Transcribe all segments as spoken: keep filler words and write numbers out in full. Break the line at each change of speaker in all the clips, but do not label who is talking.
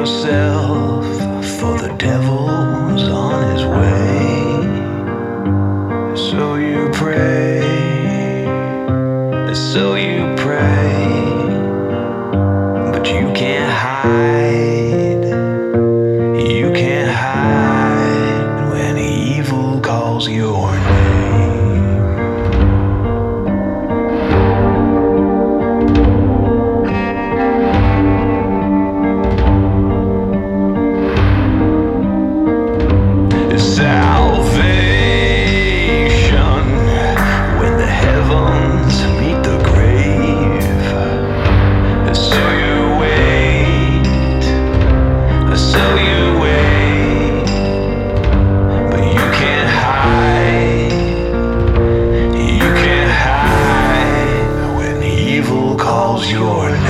yourself, for the devil's on his way. So you pray, so you pray, but you can't hide, you can't hide when evil calls your name. Salvation when the heavens meet the grave. So you wait, so you wait, but you can't hide, you can't hide when evil calls your name.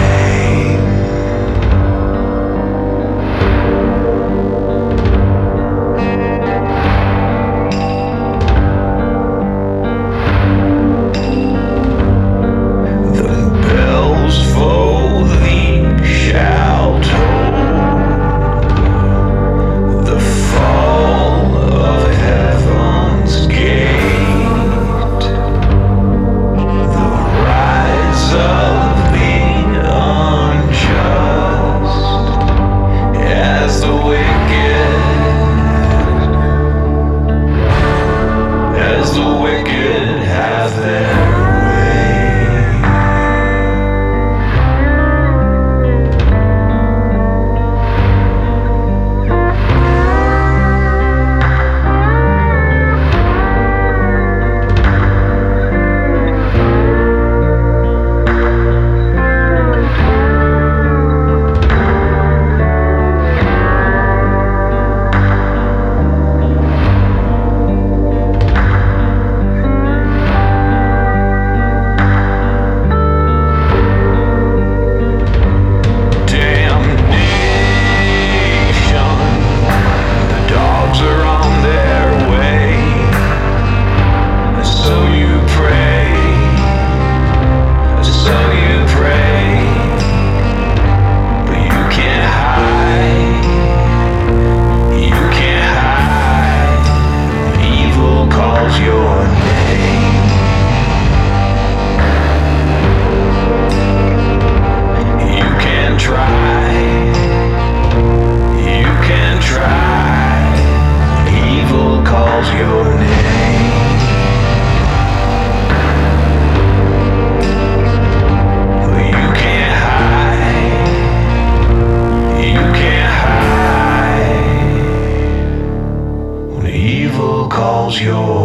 Evil calls your